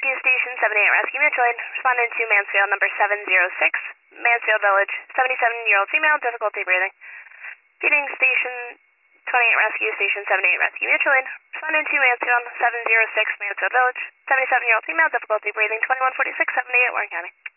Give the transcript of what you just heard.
Rescue Station 78 Rescue Mutual Aid. Responding to Mansfield number 706, Mansfield Village. 77-year-old female, difficulty breathing. Feeding Station 28 Rescue Station 78 Rescue Mutual Aid. Responding to Mansfield 706, Mansfield Village. 77-year-old female, difficulty breathing. 2146, 78 Warren County.